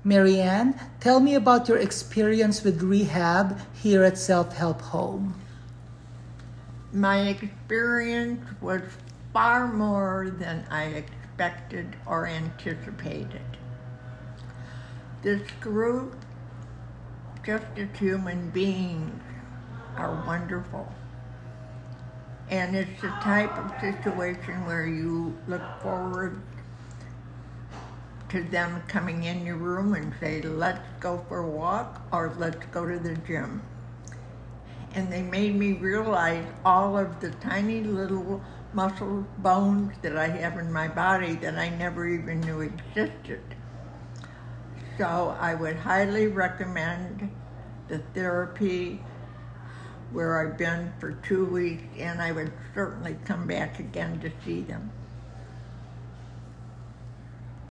Marianne, tell me about your experience with rehab here at Self Help Home. My experience was far more than I expected or anticipated. This group, just as human beings, are wonderful. And it's the type of situation where you look forward to them coming in your room and say, let's go for a walk or let's go to the gym. And they made me realize all of the tiny little muscle bones that I have in my body that I never even knew existed. So I would highly recommend the therapy where I've been for 2 weeks, and I would certainly come back again to see them.